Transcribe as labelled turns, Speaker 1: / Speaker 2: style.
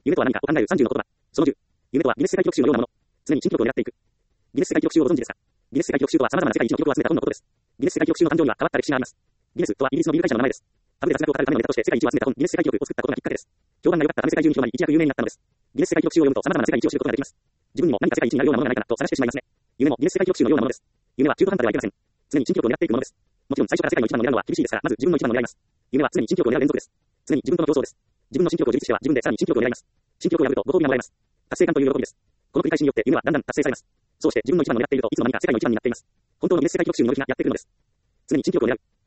Speaker 1: 夢とは何かを考える30の言葉。その10。夢とはギネス世界記録集のようなもの。常に新記録を狙っていく。ギネス世界記録集をご存知ですか？ギネス世界記録集とは様々な世界一の記録を集めた本のことです。ギネス世界記録集の誕生には変わった歴史があります。ギネスとはイギリスのビール会社の名前です。タブで雑学を語るためのネタとして世界一を集めた本ギネス世界記録を作ったことがきっかけです。評判が良かったため世界中に広まり一躍有名になったのです。ギネス世界記録集を読むと様々な世界一を知ることができます。自分にも何か世界一になるようなものがないかなと探してしまいますね。夢もギネス世界記録集のようなものです。夢は中途半端ではいけません。常に新記録を狙っていくものです。もちろん最初から世界の一番を狙うのは厳しいですから、まず自分の一番を狙います。夢は常に新記録を狙う連続です。常に自分との競争です。自分の新記録を樹立しては自分でさらに新記録を狙います。新記録を破るとご褒美がもらえます。達成感という喜びです。この繰り返しによって夢はだんだん達成されます。そうして自分の一番を狙っているといつの間にか世界の一番になっています。本当のギネス世界記録集による日がやってくるのです。常に新記録を狙う。